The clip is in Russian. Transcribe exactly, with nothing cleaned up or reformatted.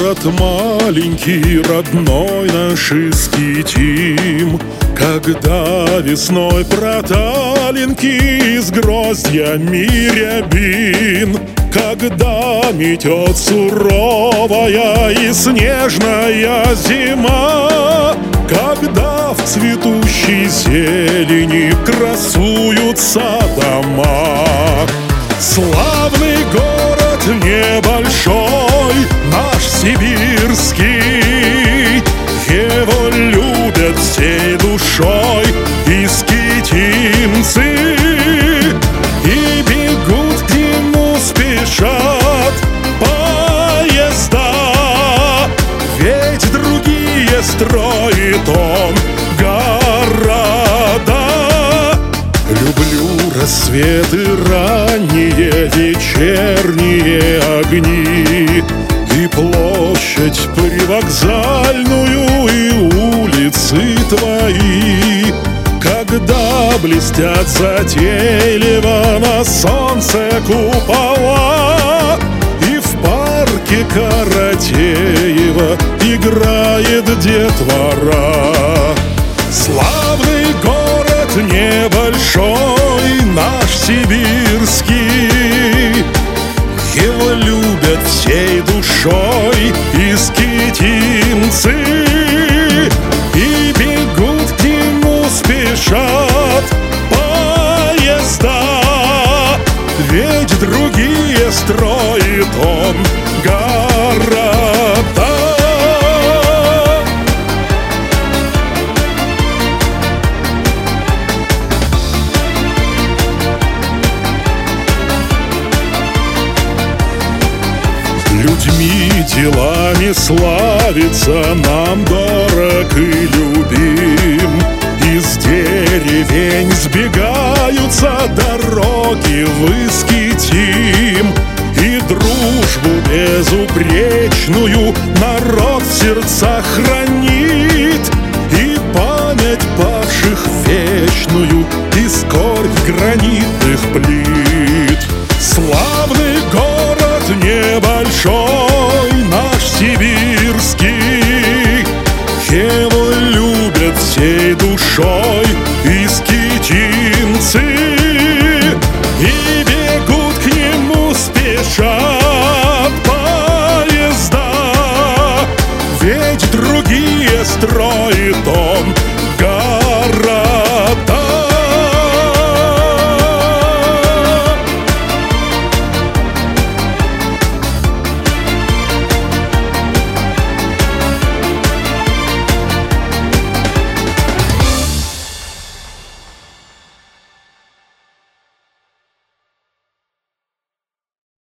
город маленький, родной наш Искитим. Когда весной проталинки с гроздьями рябин, когда метет суровая и снежная зима, когда в цветущей зелени красуются дома. Славный город небольшой, наш сибирский, его любят всей душой искитимцы, и бегут к нему, спешат поезда, ведь другие строит он города. Люблю рассветы ранние, вечерние огни, и площадь привокзальную, и улицы твои, когда блестят затейливо на солнце купола, и в парке Каратеева играет детвора. Славный город небольшой, наш сибирский, его любят всей душой искитимцы, и бегут к нему, спешат поезда, ведь другие строит он города. Людьми, делами славится, нам дорог и любим. Из деревень сбегаются дороги в Искитим, и дружбу безупречную народ в сердцах хранит, и память павших вечную, и скорбь гранитных плит. Славный город небольшой, наш сибирский, его любят всей душой искитимцы, и бегут к нему, спешат поезда, ведь другие строит он